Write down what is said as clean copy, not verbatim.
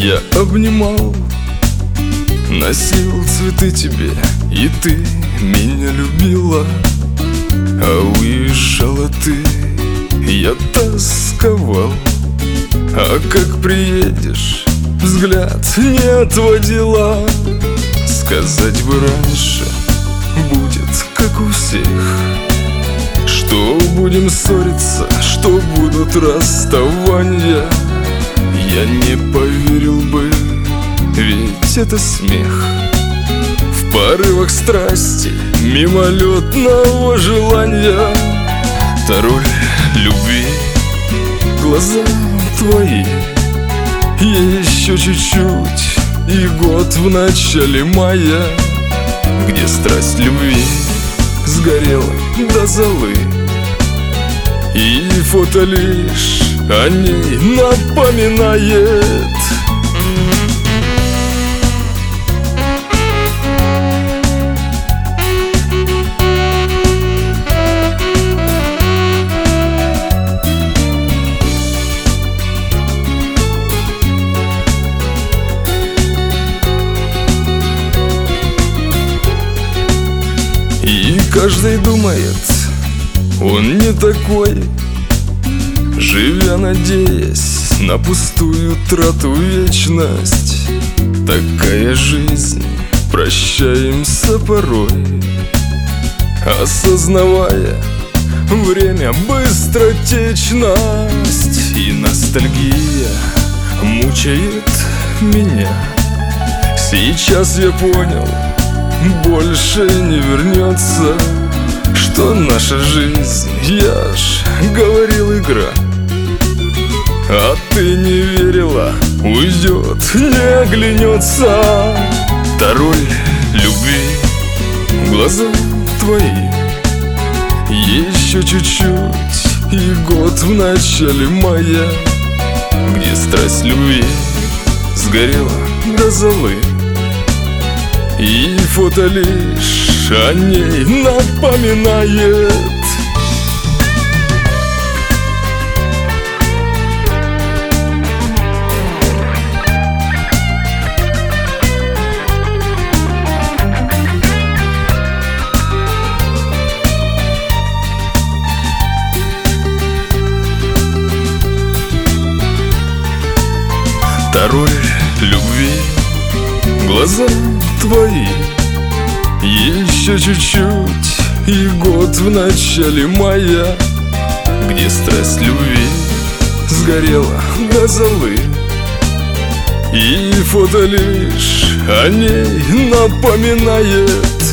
Я обнимал, носил цветы тебе, и ты меня любила. А уезжала ты, я тосковал. А как приедешь, взгляд не отводила. Сказать бы раньше, будет как у всех, что будем ссориться, что будут расставания. Я не поверил бы, ведь это смех. В порывах страсти, мимолетного желания. Та роль любви, глаза твои. Еще чуть-чуть, и год в начале мая, где страсть любви сгорела до золы. И фото лишь о ней напоминает. И каждый думает, он не такой, живя надеясь на пустую трату вечность. Такая жизнь, прощаемся порой, осознавая время быстротечность. И ностальгия мучает меня. Сейчас я понял, больше не вернется, что наша жизнь, я ж говорил, игра. А ты не верила, уйдет, не оглянется. Та роль любви, глаза твои. Еще чуть-чуть, и год в начале мая, где страсть любви сгорела до золы. И фото лишь о ней напоминает. Та роль любви, глаза твои. Еще чуть-чуть, и год в начале мая, где страсть любви сгорела до золы. И фото лишь о ней напоминает.